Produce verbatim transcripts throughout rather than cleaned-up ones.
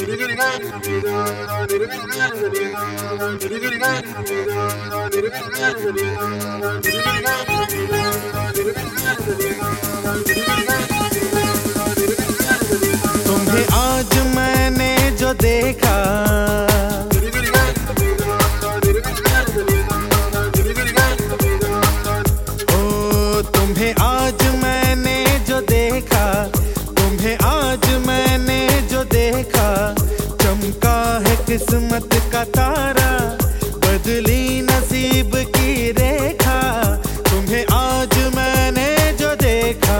तुम्हें आज मैंने जो देखा, ओ तुम्हें आज मैंने जो देखा, तुम्हें आज मैंने जो देखा, चमका है किस्मत का तारा, बदली नसीब की रेखा। तुम्हें आज मैंने जो देखा,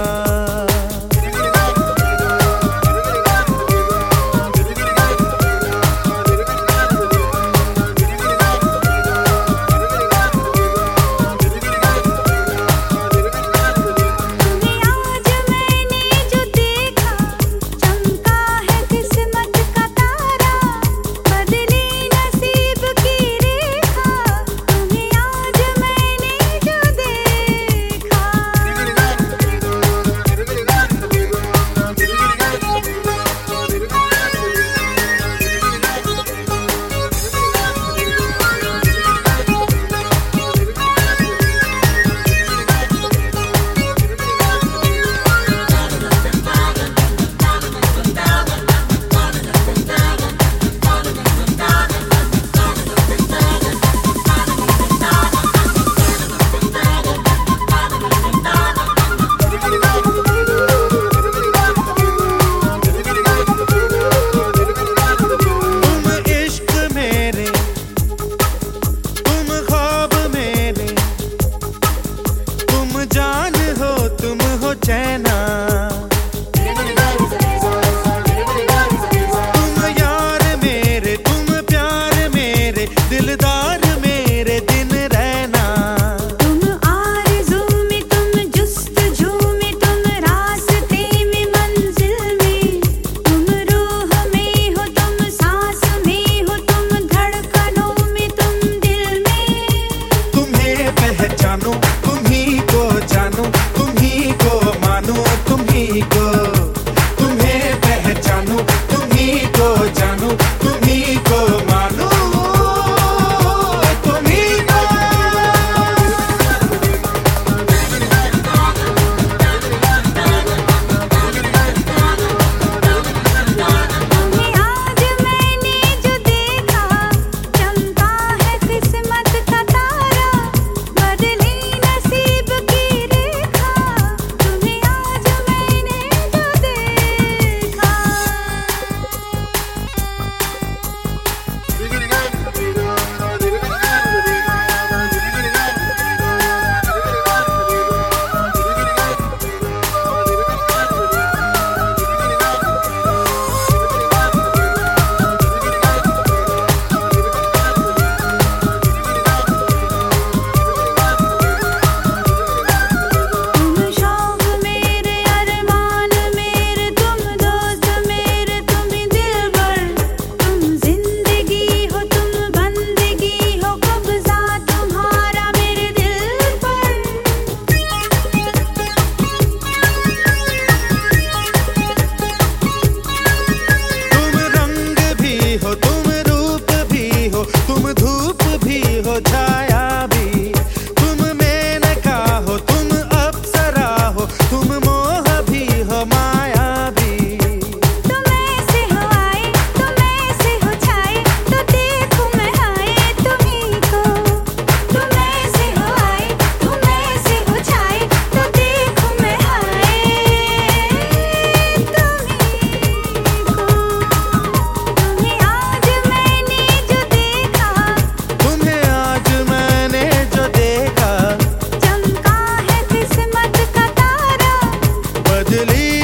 जान हो तुम हो चैना, तुम यार मेरे, तुम प्यार मेरे, दिलदार मेरे दिन रहना। तुम आरज़ू में, तुम जुस्तजू में, तुम रास्ते में, मंजिल में, तुम रूह में हो, तुम सांस में हो, तुम धड़कनों में, तुम दिल में। तुम्हें पहचानो, तुम्ही को जानो, तुम्ही को मानो, तुम्ही को, तुम्हें पहचानो, तुम्ही को जानो, तुम्ही को मानो, तुम्ही को। तुम्हें आज मैंने जो देखा, चमका है किस्मत का तारा, बदली नसीब की रेखा। तुम्हें आज मैंने जो देखा, तुम शौक मेरे, अरमान मेरे, तुम दोस्त मेरे, तुम दिलबर, तुम जिंदगी हो, तुम बंदगी हो, कब्जा तुम्हारा मेरे दिल पर। तुम रंग भी हो, तुम रूप भी हो, तुम धूप भी हो, छाया भी, तुम मेनका हो, तुम अप्सरा हो, तुम मोह भी हो, माया भी। तुम ऐसे हो आए, तुम ऐसे हो छाए, तो देखूं मैं आए तुम्ही को। तुम ऐसे हो आए, तुम ऐसे हो छाए, तो देखूं मैं आए तुम्ही को। तुम्हें आज मैंने जो देखा, तुम्हें आज मैंने जो देखा, चमका है किस्मत का तारा, बदली